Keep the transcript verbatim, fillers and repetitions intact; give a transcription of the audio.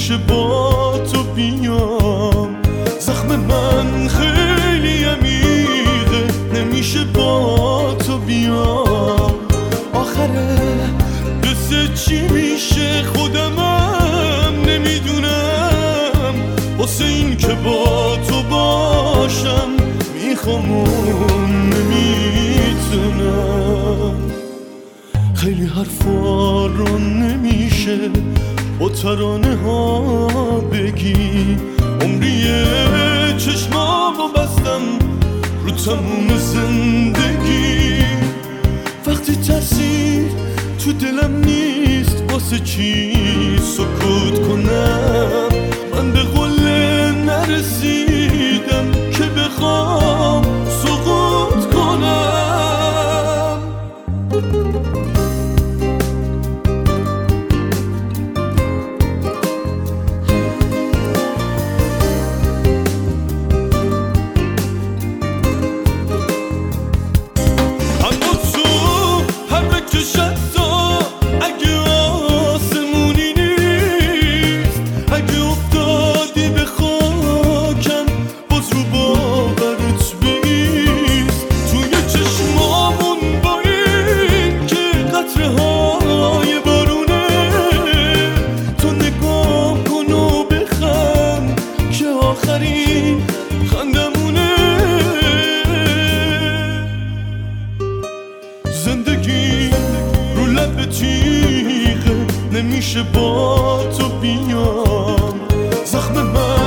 نمیشه با تو بیام. زخم من خیلی عمیقه، نمیشه با تو بیام. آخره قصه چی میشه خودمم نمیدونم. واسه این که با تو باشم میخوام و نمیتونم. خیلی حرفا رو نمیشه با ترانه ها بگی. عمریه چشمامو بستم رو تموم زندگی. وقتی تاثیر تو دلم نیست واسه چی سکوت کنم. من به قول نرسیدم که بخوام سقوط کنم. اما تو هر بکشت تا اگه آسمونی نیست، اگه افتادی به خاکم باز رو باورت بیست. توی چشمامون با این که قطره های بارونه، تو نگاه کن و بخند که آخرین خندمونه. زندگی رو لب تیغه، نمیشه با تو بیام. زخم من